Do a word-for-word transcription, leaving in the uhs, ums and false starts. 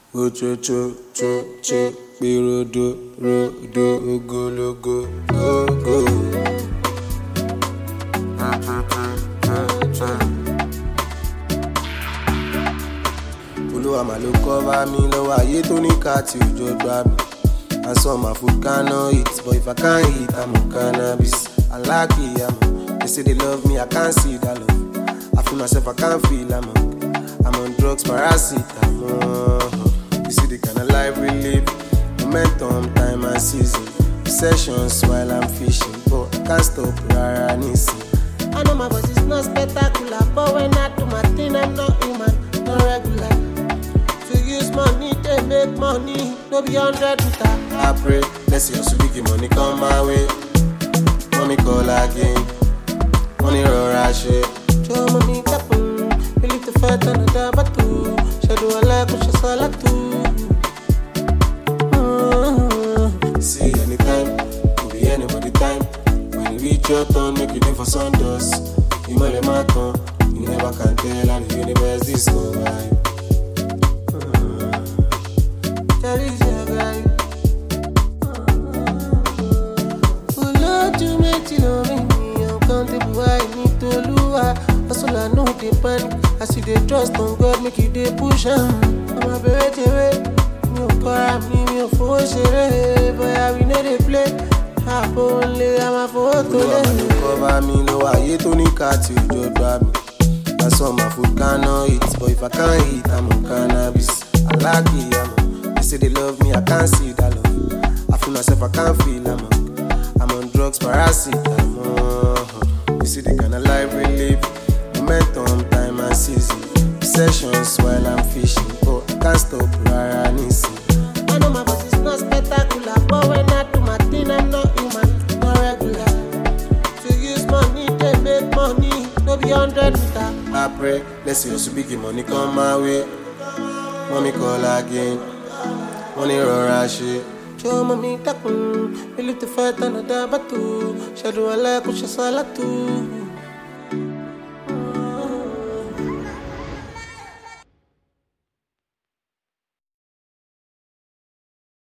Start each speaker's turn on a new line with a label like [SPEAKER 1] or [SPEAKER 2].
[SPEAKER 1] Ocho cho cho cho Birodo rodo ogologo go go. Olúwa mà ló cover mi lọ́wọ́ ayé tó ní ká tí òjò gbà mí. I saw my food cannot eat, but if I can't eat, I'm on cannabis. I like it, I'm They say they love me, I can't see that love. I feel myself, I can't feel I'm on. I'm on drugs, paracetamol. You see the kind of life we live. Momentum, time and season. Sessions while I'm fishing, but I can't stop rara nisi.
[SPEAKER 2] I know my voice is not spectacular, but when I do my thing, I'm not human, not regular. To use money, they make money, no be hundred with her.
[SPEAKER 1] I pray, let's see us big money come my way. Mommy call again, money rora shit.
[SPEAKER 2] Show mommy kapun, believe the fight on the battle. Shadow a like, push a salad too.
[SPEAKER 1] See anytime, could be anybody time. When you reach your turn, make you think for Sundos. You might let my tongue, you never can tell, and the universe discover.
[SPEAKER 2] That is your guy. Oh Lord, you make it on me. I'm countable, I need to lose. That's all I know, they panic. I see they trust on God, make it they push on. I'm a berete way. Me para me, me for share. Boy, I we know they play. I only I'm a photo.
[SPEAKER 1] You cover me, no I to ní ká tí òjò gbà mí. I saw my food cannot eat, but if I can't eat, I'm on cannabis. I like it, I'm on. They say they love me, I can't see that love. I feel myself, I can't feel I'm on. I'm on drugs, paracetamol. You see the kind of life we live. Momentum, time and season. Sessions while I'm fishing, but I can't stop rara nisi.
[SPEAKER 2] I know my voice is not spectacular, but when I do my thing, I'm not human, not regular. To use money, they make money, no be hundred with her.
[SPEAKER 1] I pray, let's see us big money come my way. Mommy call again, money rora shit.
[SPEAKER 2] Show mommy kapun, believe the fight on the battle. Shadow a like, push a salad too.